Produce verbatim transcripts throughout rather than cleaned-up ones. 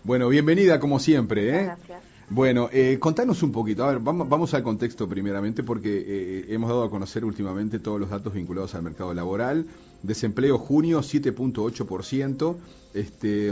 Bueno, bienvenida como siempre, ¿eh? Gracias. Bueno, eh, contanos un poquito, a ver, vamos, vamos al contexto primeramente porque eh, hemos dado a conocer últimamente todos los datos vinculados al mercado laboral. Desempleo junio siete punto ocho por ciento, este,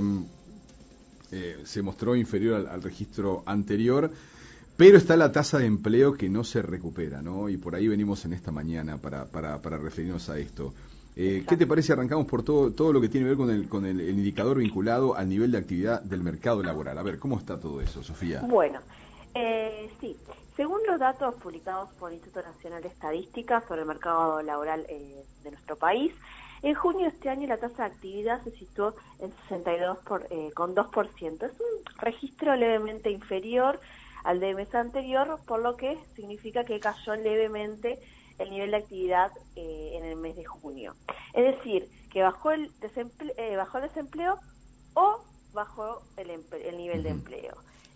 eh, se mostró inferior al, al registro anterior, pero está la tasa de empleo que no se recupera, ¿no? Y por ahí venimos en esta mañana para, para, para referirnos a esto. Eh, ¿Qué te parece? Arrancamos por todo todo lo que tiene que ver con el con el, el indicador vinculado al nivel de actividad del mercado laboral. A ver, ¿cómo está todo eso, Sofía? Bueno, eh, sí, según los datos publicados por el Instituto Nacional de Estadística sobre el mercado laboral eh, de nuestro país, en junio de este año la tasa de actividad se situó en sesenta y dos por, eh, con dos por ciento. Es un registro levemente inferior al del mes anterior, por lo que significa que cayó levemente el nivel de actividad eh, en el mes de junio. Es decir, que bajó el desempleo, eh, bajó el desempleo o bajó el, el nivel uh-huh. de empleo.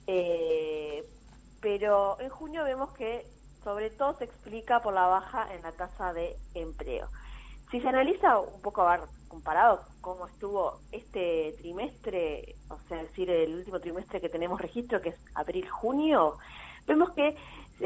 Eh, pero en junio vemos que sobre todo se explica por la baja en la tasa de empleo. Si se analiza un poco, a ver, comparado cómo estuvo este trimestre, o sea, es decir, el último trimestre que tenemos registro, que es abril-junio, vemos que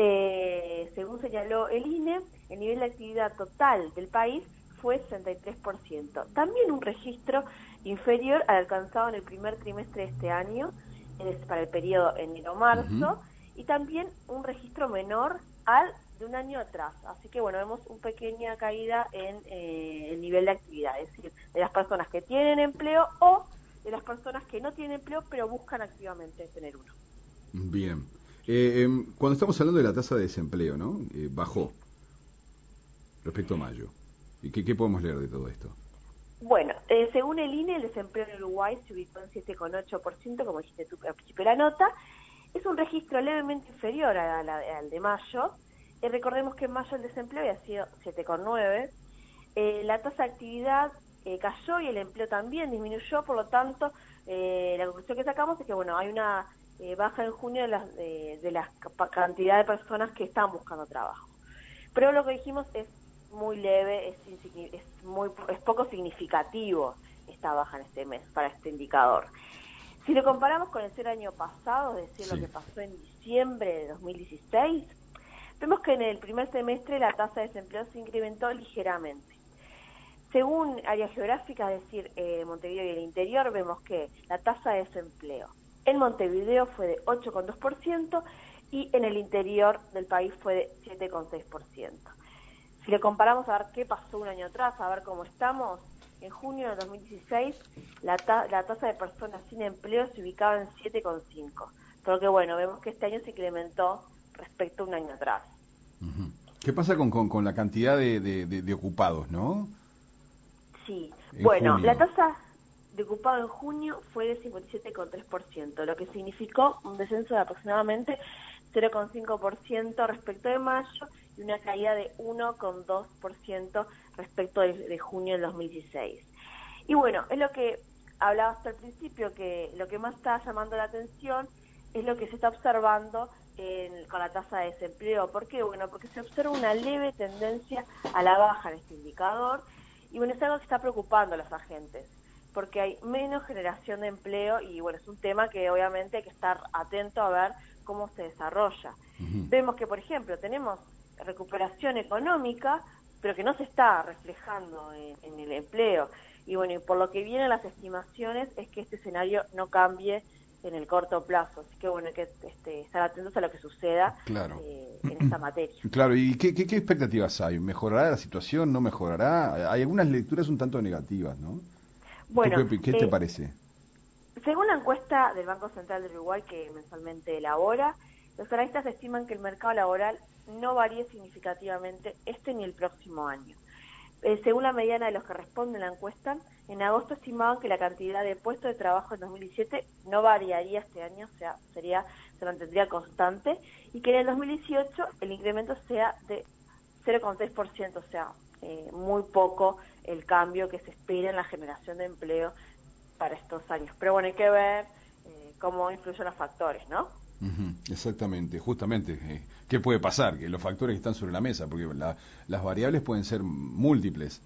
Eh, según señaló el I N E, el nivel de actividad total del país fue sesenta y tres por ciento. También un registro inferior al alcanzado en el primer trimestre de este año, es para el periodo enero-marzo, uh-huh. y también un registro menor al de un año atrás. Así que bueno, vemos una pequeña caída en eh, el nivel de actividad, es decir, de las personas que tienen empleo o de las personas que no tienen empleo pero buscan activamente tener uno. Bien. Eh, eh, cuando estamos hablando de la tasa de desempleo, ¿no? Eh, bajó respecto a mayo. ¿Y qué, qué podemos leer de todo esto? Bueno, eh, según el I N E, el desempleo en Uruguay se ubicó en siete coma ocho por ciento, como dijiste tú al principio de la nota. Es un registro levemente inferior a la, al de mayo. Eh, recordemos que en mayo el desempleo había sido siete coma nueve. Eh, la tasa de actividad eh, cayó y el empleo también disminuyó, por lo tanto, eh, la conclusión que sacamos es que bueno, hay una Eh, baja en junio de la de, de la cantidad de personas que están buscando trabajo. Pero lo que dijimos es muy leve, es, es, muy, es poco significativo esta baja en este mes para este indicador. Si lo comparamos con el cero año pasado, es decir, sí. lo que pasó en diciembre de dos mil dieciséis, vemos que en el primer semestre la tasa de desempleo se incrementó ligeramente. Según área geográfica, es decir, eh, Montevideo y el interior, vemos que la tasa de desempleo en Montevideo fue de ocho coma dos por ciento y en el interior del país fue de siete coma seis por ciento. Si le comparamos a ver qué pasó un año atrás, a ver cómo estamos, en junio de dos mil dieciséis la, ta la tasa de personas sin empleo se ubicaba en siete coma cinco. Pero que bueno, vemos que este año se incrementó respecto a un año atrás. Uh-huh. ¿Qué pasa con, con, con la cantidad de, de, de, de ocupados, no? Sí, en bueno, junio. la tasa de ocupado en junio fue de cincuenta y siete coma tres por ciento, lo que significó un descenso de aproximadamente cero coma cinco por ciento respecto de mayo y una caída de uno coma dos por ciento respecto de, de junio del dos mil dieciséis. Y bueno, es lo que hablaba hasta el principio, que lo que más está llamando la atención es lo que se está observando en, con la tasa de desempleo. ¿Por qué? Bueno, porque se observa una leve tendencia a la baja en este indicador y bueno, es algo que está preocupando a los agentes, porque hay menos generación de empleo y bueno, es un tema que obviamente hay que estar atento a ver cómo se desarrolla. Uh-huh. Vemos que, por ejemplo, tenemos recuperación económica, pero que no se está reflejando en, en el empleo. Y bueno, y por lo que vienen las estimaciones es que este escenario no cambie en el corto plazo. Así que bueno, hay que este, estar atentos a lo que suceda claro. eh, en esta materia. Claro, ¿y qué, qué, qué expectativas hay? ¿Mejorará la situación? ¿No mejorará? Hay algunas lecturas un tanto negativas, ¿no? Bueno, ¿Qué, qué te eh, parece? Según la encuesta del Banco Central de Uruguay que mensualmente elabora, los analistas estiman que el mercado laboral no varíe significativamente este ni el próximo año. Eh, según la mediana de los que responden a la encuesta, en agosto estimaban que la cantidad de puestos de trabajo en dos mil diecisiete no variaría este año, o sea, sería, se mantendría constante, y que en el dos mil dieciocho el incremento sea de cero coma seis por ciento, o sea, eh, muy poco el cambio que se espera en la generación de empleo para estos años. Pero bueno, hay que ver eh, cómo influyen los factores, ¿no? Uh-huh, exactamente, justamente. Eh, ¿Qué puede pasar? Que los factores están sobre la mesa, porque la, las variables pueden ser múltiples.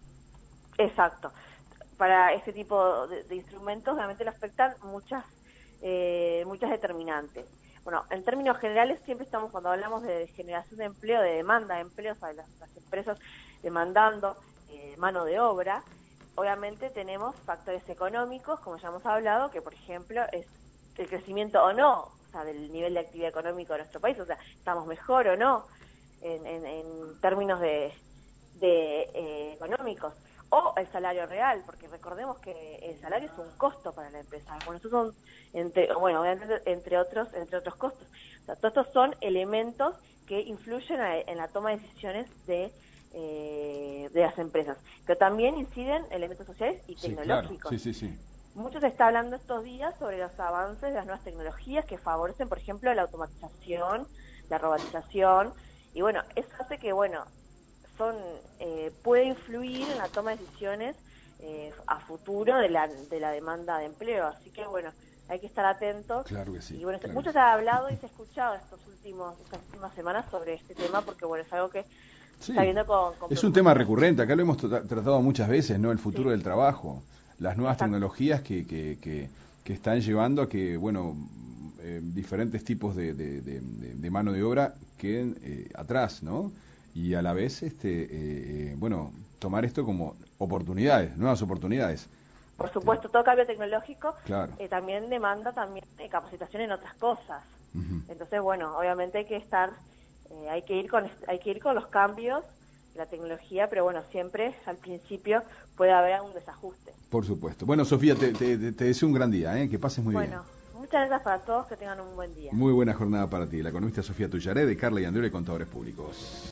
Exacto. Para este tipo de, de instrumentos realmente le afectan muchas eh, muchas determinantes. Bueno, en términos generales siempre estamos, cuando hablamos de generación de empleo, de demanda de empleo, o sea, las, las empresas demandando eh, mano de obra, obviamente tenemos factores económicos, como ya hemos hablado, que por ejemplo es el crecimiento o no, o sea, del nivel de actividad económico de nuestro país, o sea, estamos mejor o no en, en, en términos de, de eh, económicos, o el salario real, porque recordemos que el salario es un costo para la empresa. Bueno, estos son entre, bueno, obviamente entre otros, entre otros costos. O sea, todos estos son elementos que influyen a, en la toma de decisiones de eh, de las empresas, pero también inciden elementos sociales y Sí, tecnológicos. claro. Sí, sí, sí. Mucho se está hablando estos días sobre los avances de las nuevas tecnologías que favorecen, por ejemplo, la automatización, la robotización, y bueno, eso hace que, bueno, son eh, puede influir en la toma de decisiones eh, a futuro de la, de la demanda de empleo, así que, bueno, hay que estar atentos. Claro que sí. Y bueno, claro mucho que se ha hablado y se ha escuchado estos últimos, estas últimas semanas sobre este tema, porque, bueno, es algo que sí. está viendo con, con Es un tema recurrente, acá lo hemos tra- tratado muchas veces, ¿no? El futuro Sí. del trabajo, las nuevas Exacto. tecnologías que, que, que, que están llevando a que, bueno, eh, diferentes tipos de, de, de, de mano de obra queden eh, atrás, ¿no? Y a la vez, este, eh, eh, bueno, tomar esto como oportunidades, nuevas oportunidades. Por Este, supuesto, todo cambio tecnológico Claro. eh, también demanda también eh, capacitación en otras cosas. Ujú. Entonces, bueno, obviamente hay que estar, eh, hay que ir con, hay que ir con los cambios de la tecnología, pero bueno, siempre al principio puede haber un desajuste. Por supuesto. Bueno, Sofía, te, te, te deseo un gran día, ¿eh? Que pases muy Bueno, bien. muchas gracias para todos, que tengan un buen día. Muy buena jornada para ti. La economista Sofía Tuyaré, de Carla y Andrea, Contadores Públicos.